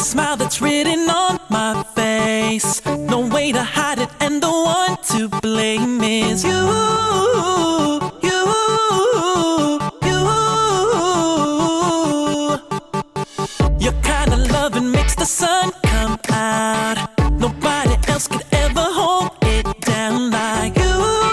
smile that's written on my face. No way to hide it, and the one to blame is you. You, you. Your kind of loving makes the sun come out. Nobody else could ever hold it down like you.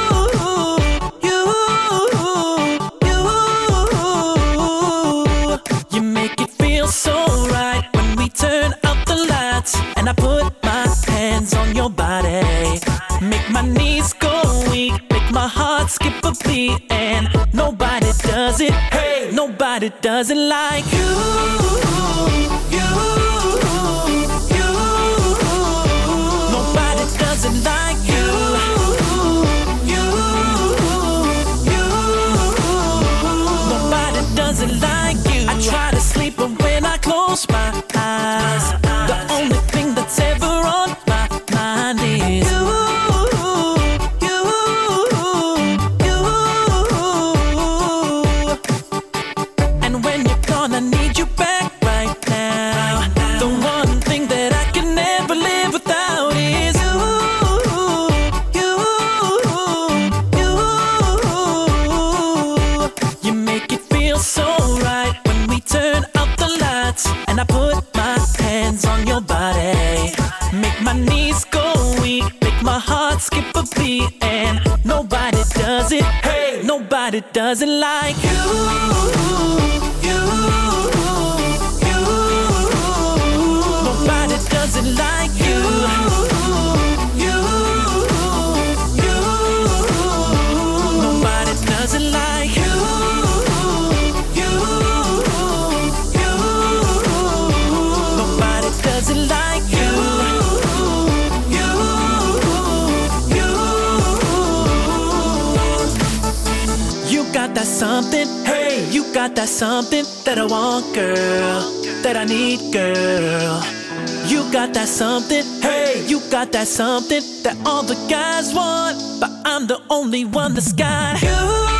You make it feel so right when we turn out the lights and I put my hands on your body. Make my knees go weak, make my heart skip a beat, and nobody does it, hey, nobody does it like you. You, you. Nobody does it like you. You, you. Nobody does it like you. I try to sleep, but when I close my eyes, the only thing that's ever on my mind is you. And when you're gone, I need you back right now. The one thing that I can never live without is you. You make it feel so right when we turn out the lights and I put my hands on your body. Make my knees go weak, make my heart skip a beat, and nobody does it, hey, nobody does it like you. You, you. Nobody does it like you. You, you. Nobody does it like you. You, you. Nobody does it like you. You, you. You got that something, hey, you got that something that I want, girl, that I need, girl. You got that something, hey, you got that something that all the guys want, but I'm the only one that's got you.